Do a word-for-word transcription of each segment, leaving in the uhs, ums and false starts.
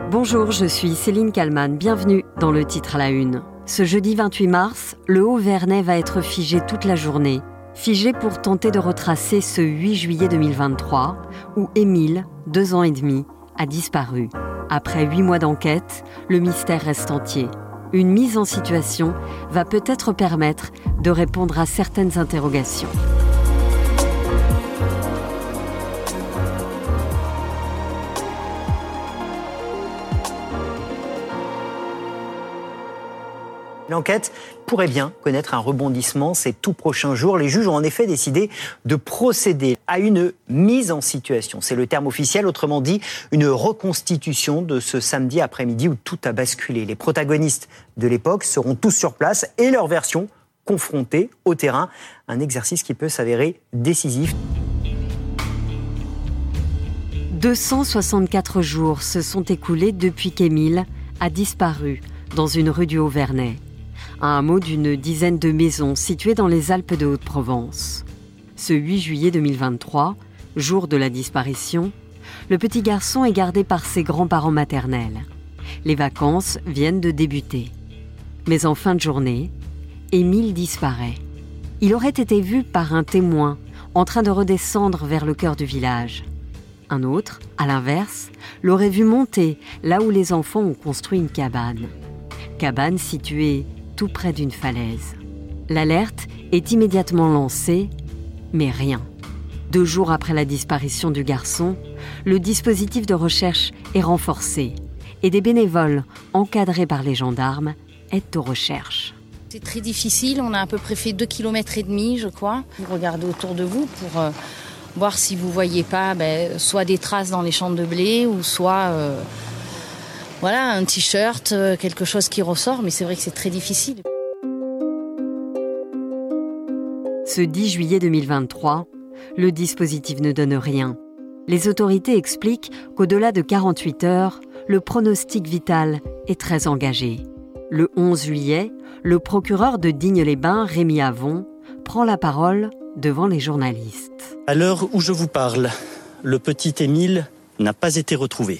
Bonjour, je suis Céline Kallmann, bienvenue dans le titre à la une. Ce jeudi vingt-huit mars, le Haut-Vernay va être figé toute la journée. Figé pour tenter de retracer ce huit juillet deux mille vingt-trois, où Émile, deux ans et demi, a disparu. Après huit mois d'enquête, le mystère reste entier. Une mise en situation va peut-être permettre de répondre à certaines interrogations. L'enquête pourrait bien connaître un rebondissement ces tout prochains jours. Les juges ont en effet décidé de procéder à une mise en situation. C'est le terme officiel, autrement dit, une reconstitution de ce samedi après-midi où tout a basculé. Les protagonistes de l'époque seront tous sur place et leur version confrontée au terrain. Un exercice qui peut s'avérer décisif. deux cent soixante-quatre jours se sont écoulés depuis qu'Émile a disparu dans une rue du Haut-Vernay, un hameau d'une dizaine de maisons situées dans les Alpes de Haute-Provence. Ce huit juillet deux mille vingt-trois, jour de la disparition, le petit garçon est gardé par ses grands-parents maternels. Les vacances viennent de débuter. Mais en fin de journée, Émile disparaît. Il aurait été vu par un témoin en train de redescendre vers le cœur du village. Un autre, à l'inverse, l'aurait vu monter là où les enfants ont construit une cabane. Cabane située tout près d'une falaise. L'alerte est immédiatement lancée, mais rien. Deux jours après la disparition du garçon, le dispositif de recherche est renforcé et des bénévoles encadrés par les gendarmes aident aux recherches. C'est très difficile, on a à peu près fait deux kilomètres et demi, je crois. Vous regardez autour de vous pour euh, voir si vous voyez pas ben, soit des traces dans les champs de blé ou soit... Euh, Voilà, un t-shirt, quelque chose qui ressort, mais c'est vrai que c'est très difficile. Ce dix juillet deux mille vingt-trois, le dispositif ne donne rien. Les autorités expliquent qu'au-delà de quarante-huit heures, le pronostic vital est très engagé. Le onze juillet, le procureur de Digne-les-Bains, Rémi Avon, prend la parole devant les journalistes. À l'heure où je vous parle, le petit Émile n'a pas été retrouvé.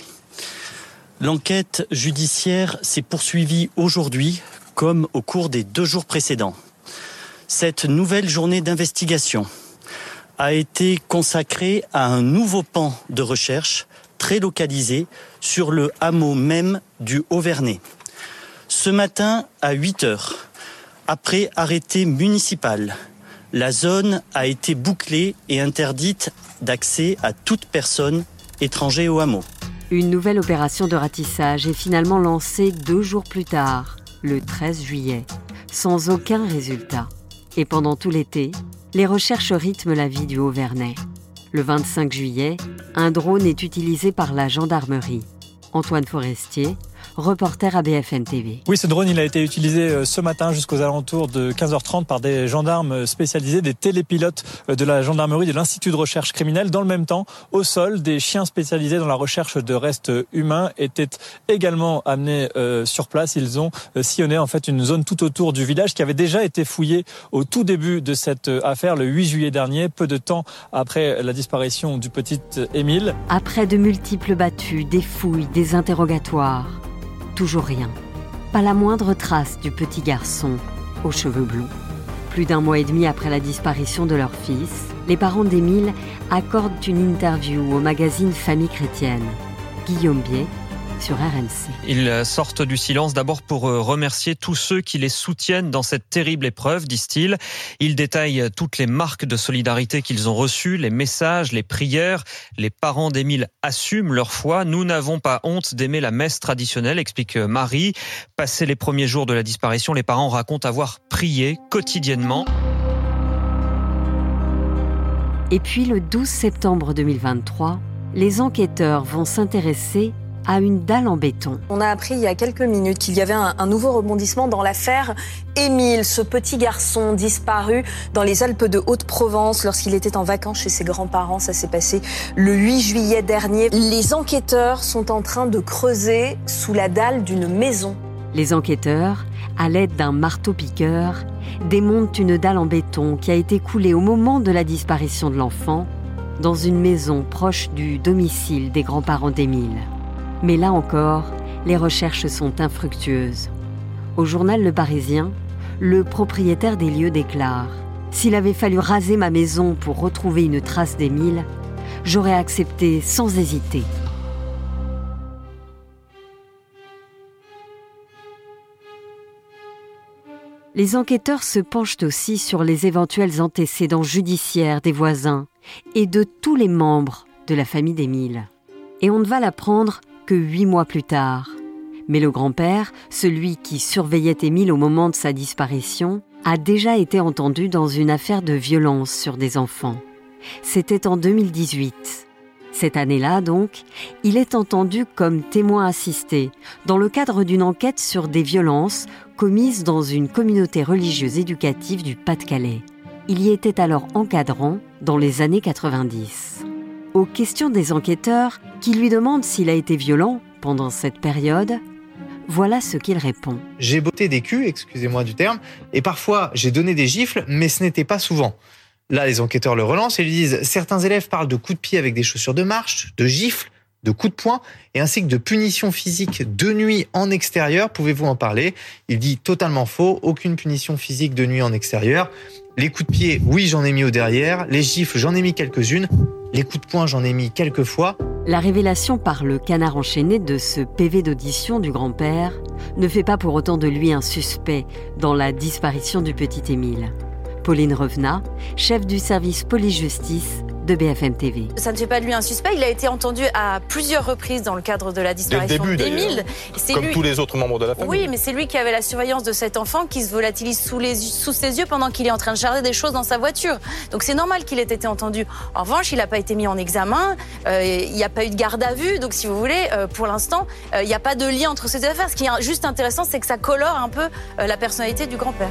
L'enquête judiciaire s'est poursuivie aujourd'hui comme au cours des deux jours précédents. Cette nouvelle journée d'investigation a été consacrée à un nouveau pan de recherche très localisé sur le hameau même du Haut-Vernay. Ce matin à huit heures, après arrêté municipal, la zone a été bouclée et interdite d'accès à toute personne étrangère au hameau. Une nouvelle opération de ratissage est finalement lancée deux jours plus tard, le treize juillet, sans aucun résultat. Et pendant tout l'été, les recherches rythment la vie du Haut-Vernay. Le vingt-cinq juillet, un drone est utilisé par la gendarmerie. Antoine Forestier, reporter à B F M T V. Oui, ce drone il a été utilisé ce matin jusqu'aux alentours de quinze heures trente par des gendarmes spécialisés, des télépilotes de la gendarmerie de l'Institut de recherche criminelle. Dans le même temps, au sol, des chiens spécialisés dans la recherche de restes humains étaient également amenés euh, sur place. Ils ont euh, sillonné en fait une zone tout autour du village qui avait déjà été fouillée au tout début de cette affaire, le huit juillet dernier, peu de temps après la disparition du petit Émile. Après de multiples battues, des fouilles, des interrogatoires, toujours rien. Pas la moindre trace du petit garçon aux cheveux blonds. Plus d'un mois et demi après la disparition de leur fils, les parents d'Émile accordent une interview au magazine Famille chrétienne. Guillaume Bier sur R M C. Ils sortent du silence d'abord pour remercier tous ceux qui les soutiennent dans cette terrible épreuve, disent-ils. Ils détaillent toutes les marques de solidarité qu'ils ont reçues, les messages, les prières. Les parents d'Émile assument leur foi. Nous n'avons pas honte d'aimer la messe traditionnelle, explique Marie. Passés les premiers jours de la disparition, les parents racontent avoir prié quotidiennement. Et puis le douze septembre deux mille vingt-trois, les enquêteurs vont s'intéresser à une dalle en béton. On a appris il y a quelques minutes qu'il y avait un, un nouveau rebondissement dans l'affaire Émile, ce petit garçon disparu dans les Alpes de Haute-Provence lorsqu'il était en vacances chez ses grands-parents. Ça s'est passé le huit juillet dernier. Les enquêteurs sont en train de creuser sous la dalle d'une maison. Les enquêteurs, à l'aide d'un marteau-piqueur, démontent une dalle en béton qui a été coulée au moment de la disparition de l'enfant dans une maison proche du domicile des grands-parents d'Émile. Mais là encore, les recherches sont infructueuses. Au journal Le Parisien, le propriétaire des lieux déclare « S'il avait fallu raser ma maison pour retrouver une trace d'Émile, j'aurais accepté sans hésiter. » Les enquêteurs se penchent aussi sur les éventuels antécédents judiciaires des voisins et de tous les membres de la famille d'Émile. Et on ne va l'apprendre que huit mois plus tard. Mais le grand-père, celui qui surveillait Émile au moment de sa disparition, a déjà été entendu dans une affaire de violence sur des enfants. C'était en deux mille dix-huit. Cette année-là, donc, il est entendu comme témoin assisté dans le cadre d'une enquête sur des violences commises dans une communauté religieuse éducative du Pas-de-Calais. Il y était alors encadrant dans les années quatre-vingt-dix. Aux questions des enquêteurs qui lui demandent s'il a été violent pendant cette période, voilà ce qu'il répond. J'ai botté des culs, excusez-moi du terme, et parfois j'ai donné des gifles, mais ce n'était pas souvent. Là, les enquêteurs le relancent et lui disent « Certains élèves parlent de coups de pied avec des chaussures de marche, de gifles, de coups de poing, et ainsi que de punitions physiques de nuit en extérieur. Pouvez-vous en parler ?» Il dit totalement faux, aucune punition physique de nuit en extérieur. Les coups de pied, oui, j'en ai mis au derrière. Les gifles, j'en ai mis quelques-unes. Les coups de poing, j'en ai mis quelques fois. La révélation par le Canard enchaîné de ce P V d'audition du grand-père ne fait pas pour autant de lui un suspect dans la disparition du petit Émile. Pauline Revenat, chef du service police-justice de B F M T V. Ça ne fait pas de lui un suspect, il a été entendu à plusieurs reprises dans le cadre de la disparition d'Émile. Comme lui... tous les autres membres de la famille. Oui, mais c'est lui qui avait la surveillance de cet enfant qui se volatilise sous, les... sous ses yeux pendant qu'il est en train de charger des choses dans sa voiture. Donc c'est normal qu'il ait été entendu. En revanche, il n'a pas été mis en examen, euh, il n'y a pas eu de garde à vue, donc si vous voulez, euh, pour l'instant, euh, il n'y a pas de lien entre ces deux affaires. Ce qui est juste intéressant, c'est que ça colore un peu euh, la personnalité du grand-père.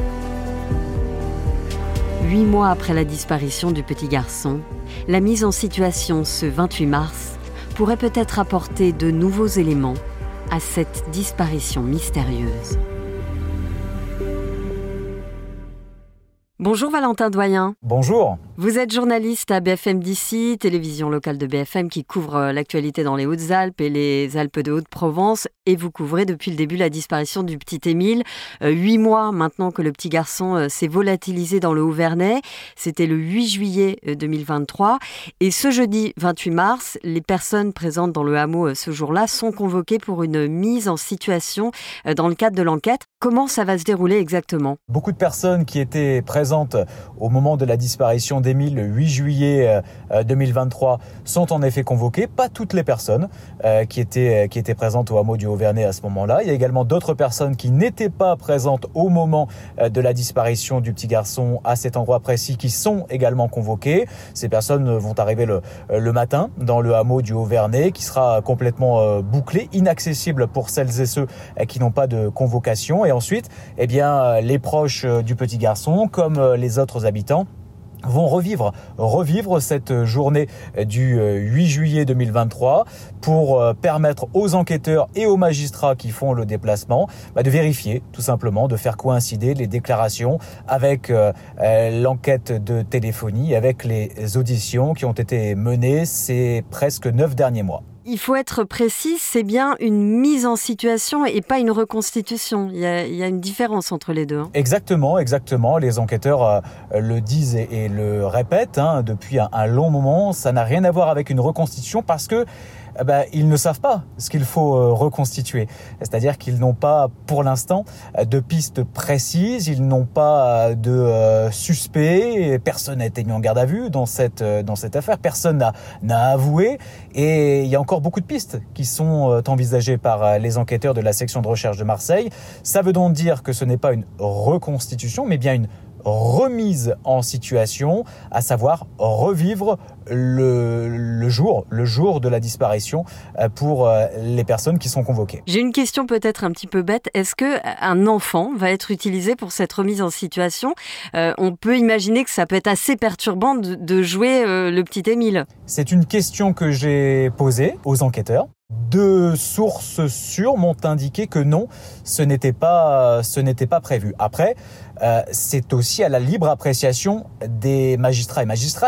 Huit mois après la disparition du petit garçon, la mise en situation ce vingt-huit mars pourrait peut-être apporter de nouveaux éléments à cette disparition mystérieuse. Bonjour Valentin Doyen. Bonjour. Vous êtes journaliste à B F M d'ici, télévision locale de B F M qui couvre l'actualité dans les Hautes-Alpes et les Alpes de Haute-Provence. Et vous couvrez depuis le début la disparition du petit Émile. Euh, huit mois maintenant que le petit garçon euh, s'est volatilisé dans le Haut-Vernay. C'était le huit juillet deux mille vingt-trois. Et ce jeudi vingt-huit mars, les personnes présentes dans le hameau euh, ce jour-là sont convoquées pour une mise en situation euh, dans le cadre de l'enquête. Comment ça va se dérouler exactement ? Beaucoup de personnes qui étaient présentes au moment de la disparition d'Émile le huit juillet deux mille vingt-trois sont en effet convoquées. Pas toutes les personnes euh, qui, étaient, qui étaient présentes au hameau du Haut-Vernay à ce moment-là. Il y a également d'autres personnes qui n'étaient pas présentes au moment euh, de la disparition du petit garçon à cet endroit précis qui sont également convoquées. Ces personnes vont arriver le, le matin dans le hameau du Haut-Vernay qui sera complètement euh, bouclé, inaccessible pour celles et ceux euh, qui n'ont pas de convocation. Et ensuite, eh bien, les proches euh, du petit garçon, comme euh, les autres habitants, vont revivre, revivre cette journée du huit juillet deux mille vingt-trois pour permettre aux enquêteurs et aux magistrats qui font le déplacement bah, de vérifier, tout simplement, de faire coïncider les déclarations avec euh, l'enquête de téléphonie, avec les auditions qui ont été menées ces presque neuf derniers mois. Il faut être précis, c'est bien une mise en situation et pas une reconstitution. Il y a, il y a une différence entre les deux. Hein. Exactement, exactement. Les enquêteurs euh, le disent et, et le répètent hein, depuis un, un long moment. Ça n'a rien à voir avec une reconstitution parce que eh ben, ils ne savent pas ce qu'il faut euh, reconstituer. C'est-à-dire qu'ils n'ont pas, pour l'instant, de pistes précises, ils n'ont pas de euh, suspects, personne n'a été mis en garde à vue dans cette, euh, dans cette affaire, personne n'a, n'a avoué, et il y a encore beaucoup de pistes qui sont euh, envisagées par euh, les enquêteurs de la section de recherche de Marseille. Ça veut donc dire que ce n'est pas une reconstitution, mais bien une remise en situation, à savoir revivre le, le jour, le jour de la disparition pour les personnes qui sont convoquées. J'ai une question peut-être un petit peu bête. Est-ce qu'un enfant va être utilisé pour cette remise en situation ? euh, On peut imaginer que ça peut être assez perturbant de, de jouer euh, le petit Émile. C'est une question que j'ai posée aux enquêteurs. Deux sources sûres m'ont indiqué que non, ce n'était pas, ce n'était pas prévu. Après, euh, c'est aussi à la libre appréciation des magistrats et magistrates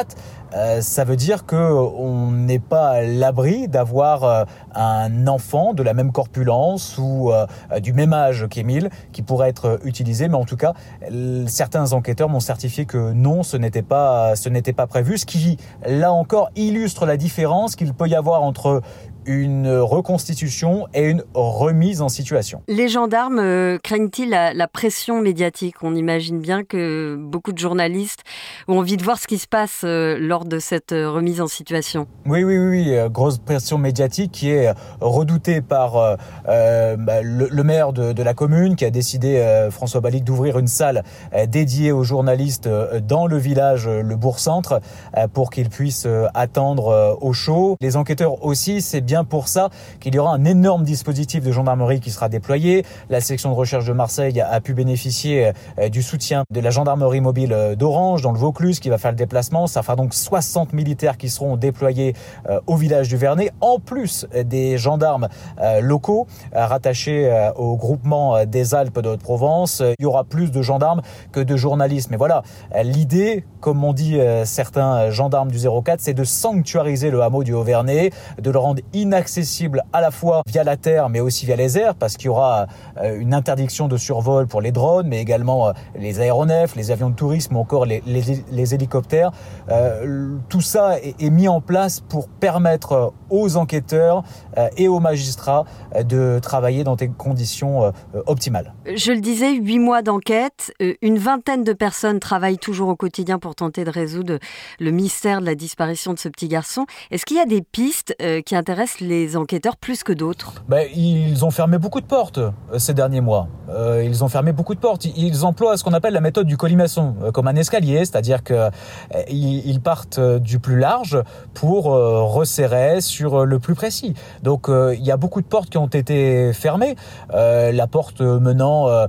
euh, ça veut dire qu'on n'est pas à l'abri d'avoir euh, un enfant de la même corpulence ou euh, du même âge qu'Émile qui pourrait être utilisé. Mais en tout cas, l- certains enquêteurs m'ont certifié que non, ce n'était pas, ce n'était pas prévu. Ce qui, là encore, illustre la différence qu'il peut y avoir entre une reconstitution et une remise en situation. Les gendarmes euh, craignent-ils la, la pression médiatique ? On imagine bien que beaucoup de journalistes ont envie de voir ce qui se passe euh, lors de cette euh, remise en situation. Oui, oui, oui, oui. Euh, grosse pression médiatique qui est redoutée par euh, euh, le, le maire de, de la commune qui a décidé, euh, François Balic, d'ouvrir une salle euh, dédiée aux journalistes euh, dans le village, euh, le bourg-centre, euh, pour qu'ils puissent euh, attendre euh, au chaud. Les enquêteurs aussi, c'est bien pour ça qu'il y aura un énorme dispositif de gendarmerie qui sera déployé. La section de recherche de Marseille a pu bénéficier du soutien de la gendarmerie mobile d'Orange dans le Vaucluse qui va faire le déplacement. Ça fera donc soixante militaires qui seront déployés au village du Vernet, en plus des gendarmes locaux rattachés au groupement des Alpes de Haute-Provence. Il y aura plus de gendarmes que de journalistes. Mais voilà, l'idée, comme on dit certains gendarmes du zéro quatre, c'est de sanctuariser le hameau du Haut-Vernay, de le rendre inaccessible à la fois via la terre mais aussi via les airs, parce qu'il y aura une interdiction de survol pour les drones, mais également les aéronefs, les avions de tourisme ou encore les, les, les hélicoptères. Euh, tout ça est, est mis en place pour permettre aux enquêteurs euh, et aux magistrats euh, de travailler dans des conditions euh, optimales. Je le disais, huit mois d'enquête, euh, une vingtaine de personnes travaillent toujours au quotidien pour tenter de résoudre le mystère de la disparition de ce petit garçon. Est-ce qu'il y a des pistes euh, qui intéressent les enquêteurs plus que d'autres ? Ben, ils ont fermé beaucoup de portes euh, ces derniers mois. Euh, ils ont fermé beaucoup de portes. Ils emploient ce qu'on appelle la méthode du colimaçon, euh, comme un escalier, c'est-à-dire qu'ils euh, partent du plus large pour euh, resserrer sur le plus précis. Donc euh, il y a beaucoup de portes qui ont été fermées. Euh, la porte menant euh,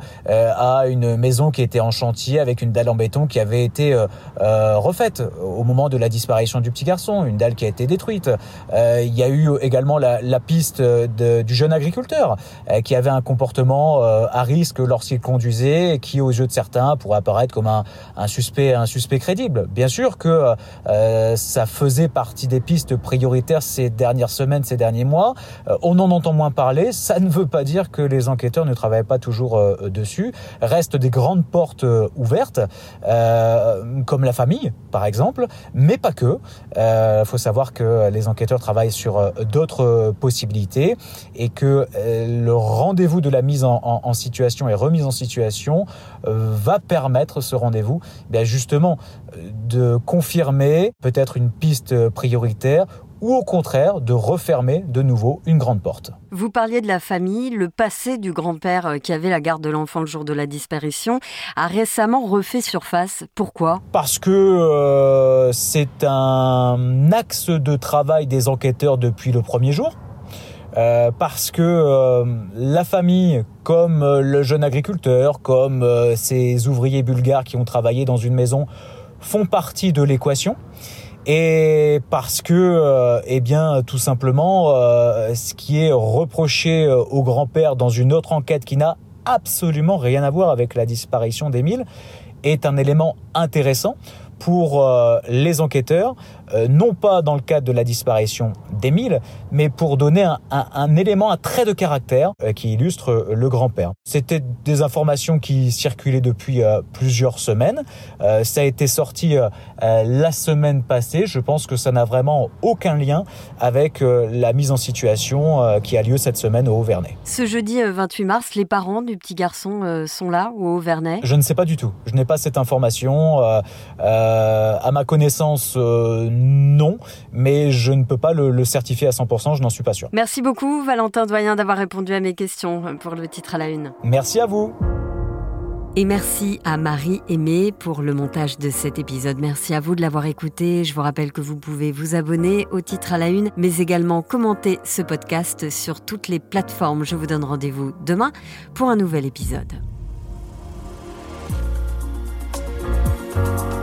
à une maison qui était en chantier avec une dalle en béton qui avait été euh, euh, refaite au moment de la disparition du petit garçon, une dalle qui a été détruite. Euh, il y a eu également la, la piste de, du jeune agriculteur euh, qui avait un comportement euh, à risque lorsqu'il conduisait et qui, aux yeux de certains, pourrait apparaître comme un, un suspect, un suspect crédible. Bien sûr que euh, ça faisait partie des pistes prioritaires ces dernières semaines, ces derniers mois. Euh, on en entend moins parler. Ça ne veut pas dire que les enquêteurs ne travaillent pas toujours euh, dessus. Restent des grandes portes euh, ouvertes, euh, comme la famille, par exemple, mais pas que. Il euh, faut savoir que les enquêteurs travaillent sur euh, d'autres possibilités et que euh, le rendez-vous de la mise en, en, en situation et remise en situation euh, va permettre, ce rendez-vous, bien justement, de confirmer peut-être une piste prioritaire ou au contraire de refermer de nouveau une grande porte. Vous parliez de la famille. Le passé du grand-père qui avait la garde de l'enfant le jour de la disparition a récemment refait surface. Pourquoi ? Parce que euh, c'est un axe de travail des enquêteurs depuis le premier jour. Euh, parce que euh, la famille, comme euh, le jeune agriculteur, comme euh, ces ouvriers bulgares qui ont travaillé dans une maison, font partie de l'équation. Et parce que, euh, eh bien, tout simplement, euh, ce qui est reproché au grand-père dans une autre enquête qui n'a absolument rien à voir avec la disparition d'Émile est un élément intéressant pour euh, les enquêteurs, euh, non pas dans le cadre de la disparition d'Émile, mais pour donner un, un, un élément, un trait de caractère euh, qui illustre euh, le grand-père. C'était des informations qui circulaient depuis euh, plusieurs semaines. Euh, ça a été sorti euh, euh, la semaine passée. Je pense que ça n'a vraiment aucun lien avec euh, la mise en situation euh, qui a lieu cette semaine au Haut-Vernay. Ce jeudi vingt-huit mars, les parents du petit garçon euh, sont là au Haut-Vernay ? Je ne sais pas du tout. Je n'ai pas cette information. Euh, euh, à ma connaissance, euh, non, mais je ne peux pas le, le certifier à cent pour cent, je n'en suis pas sûr. Merci beaucoup Valentin Doyen d'avoir répondu à mes questions pour le titre à la une. Merci à vous. Et merci à Marie Aimée pour le montage de cet épisode. Merci à vous de l'avoir écouté. Je vous rappelle que vous pouvez vous abonner au titre à la une, mais également commenter ce podcast sur toutes les plateformes. Je vous donne rendez-vous demain pour un nouvel épisode.